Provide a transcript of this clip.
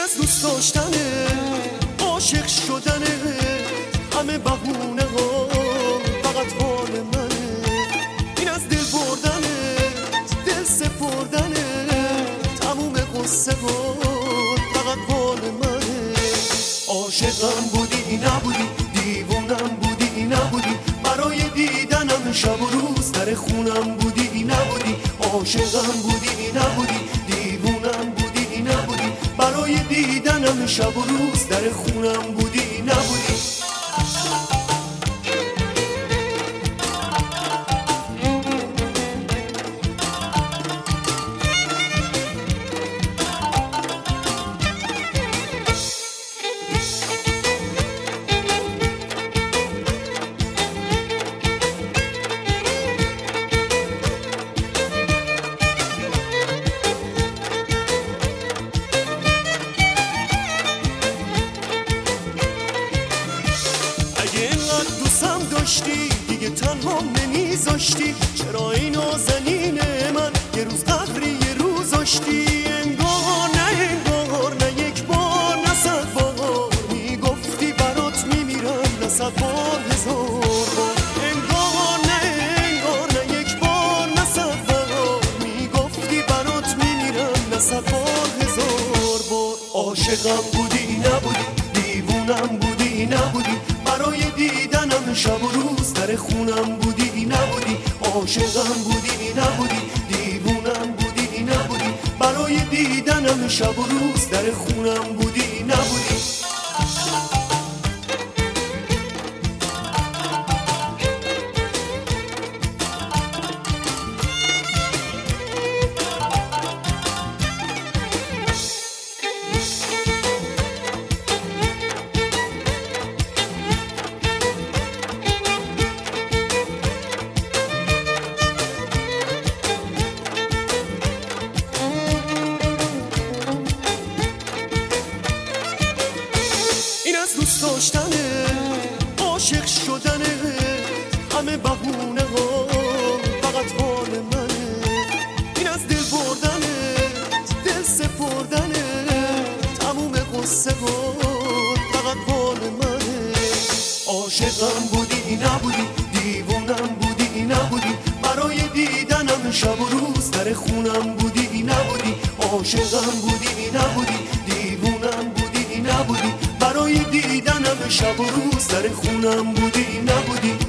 از دوست داشتنه، عاشق شدنه، همه بهونه ها فقط حال منه. این از دل بردنه، دل سپردنه، تموم قصه ها فقط حال منه. عاشقم بودی نبودی، دیوونم بودی نبودی، برای دیدنم شب و روز در خونم بودی نبودی. عاشقم بودی نبودی، دیوونم بودی نبودی، برای دیدنم شب و روز در خونم بودی نبودی. دوستم داشتی دیگه تنها نمیذاشتی، چرا این نازنین من یه روز قدری یه روز داشتی؟ انگار نه یک بار نه صد بار میگفتی برات میمیرم، نه صد بار هزار بار. انگار نه یک بار نه صد بار میگفتی برات میمیرم، نه صد بار هزار بار. عاشقم بودی نبودی، دیوونم بودی نبودی، برای دیدنم شب و روز در خونم بودی نبودی. عاشقم بودی نبودی، دیوونم بودی نبودی، برای دیدنم شب و روز در خونم بودی نبودی. دوست داشتنه، عاشق شدنه، همه بهونه ها فقط حال منه. این از دل بردنه، دل سپردنه، تموم قصه ها فقط حال منه. عاشقم بودی نبودی، دیوونم بودی نبودی، برای دیدنم شب و روز در خونم بودی نبودی. عاشقم بودی نبودی، دیوونم بودی نبودی، برای دیدنم شب و روز در خونم بودی نبودی.